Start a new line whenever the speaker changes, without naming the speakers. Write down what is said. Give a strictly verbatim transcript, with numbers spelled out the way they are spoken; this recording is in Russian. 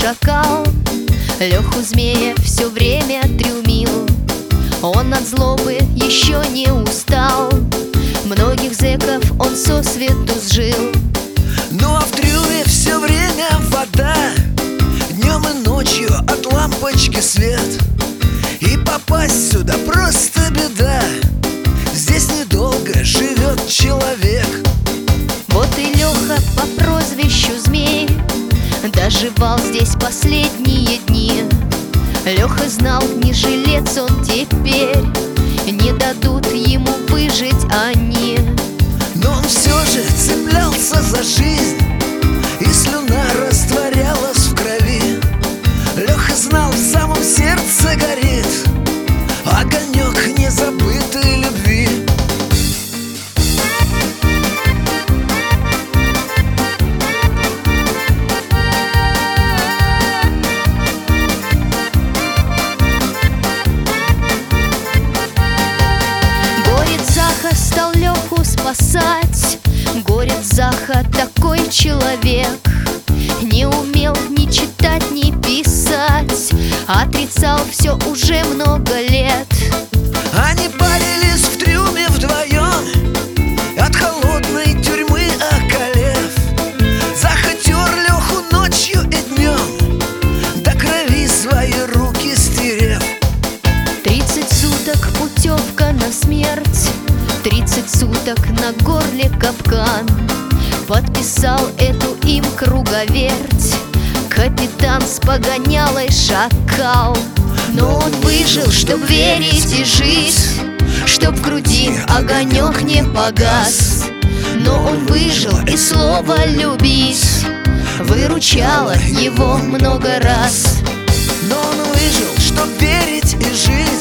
шакал. Леху змея все время трюмил, он от злобы еще не устал. Многих зэков он сосвету сжил.
Ну а в трюме все время вода, днем и ночью от лампочки свет. И попасть сюда просто беда, здесь недолго живет человек.
Вот и Леха по прозвищу Змей доживал здесь последние дни. Леха знал, не жилец он теперь, не дадут ему выжить они.
Но он все же цеплялся за жизнь, и слюна растворялась в крови. Леха знал, в самом сердце горит огонек незабытой любви.
Стал Леху спасать. Горец Заха такой человек, не умел ни читать, ни писать, отрицал все уже много лет.
Они парились в трюме вдвоем, от холодной тюрьмы околев. Заха тер Леху ночью и днем, до крови свои руки стерев.
Тридцать суток путевка на смерть, тридцать суток на горле капкан. Подписал эту им круговерть капитан с погонялой шакал. Но он выжил, чтоб верить и жить, чтоб в груди огонек не погас. Но он выжил, и слово любить выручало его много раз.
Но он выжил, чтоб верить и жить,